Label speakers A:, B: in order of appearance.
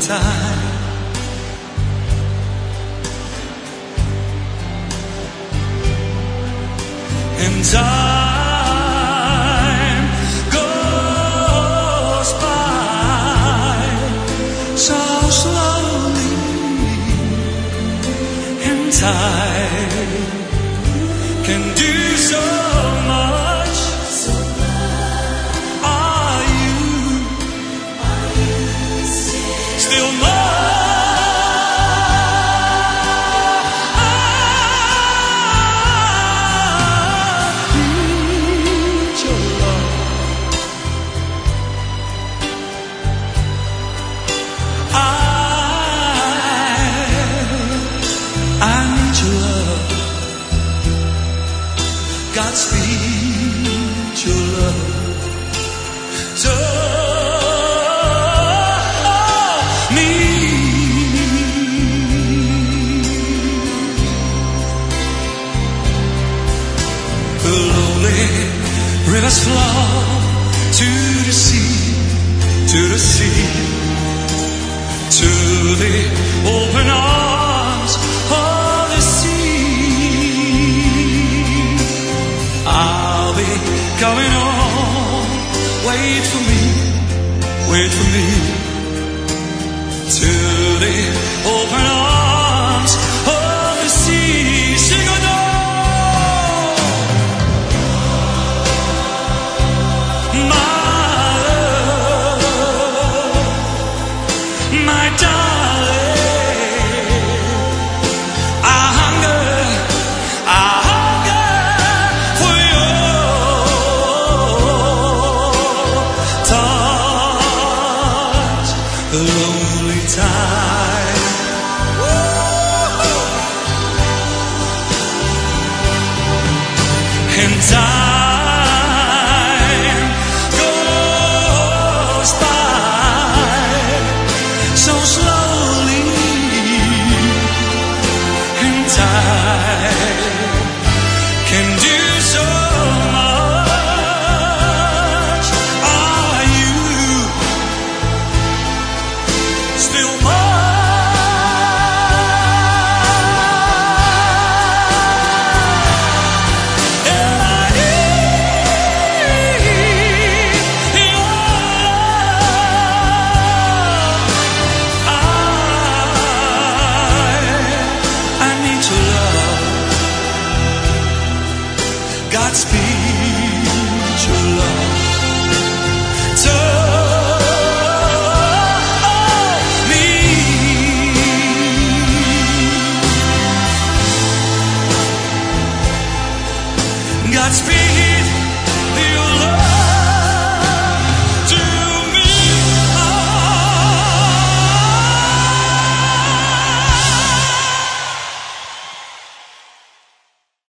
A: time. And time goes by so slowly, and time can do so much. Are you still mine? I need your love. Godspeed your love. So me. The lonely rivers flow to the sea, to the sea, to the open arms of the sea. I'll be coming home. Wait for me, wait for me. To the open arms of the sea. Sing a note, my love, my darling. I hunger for your touch. The lonely time. And time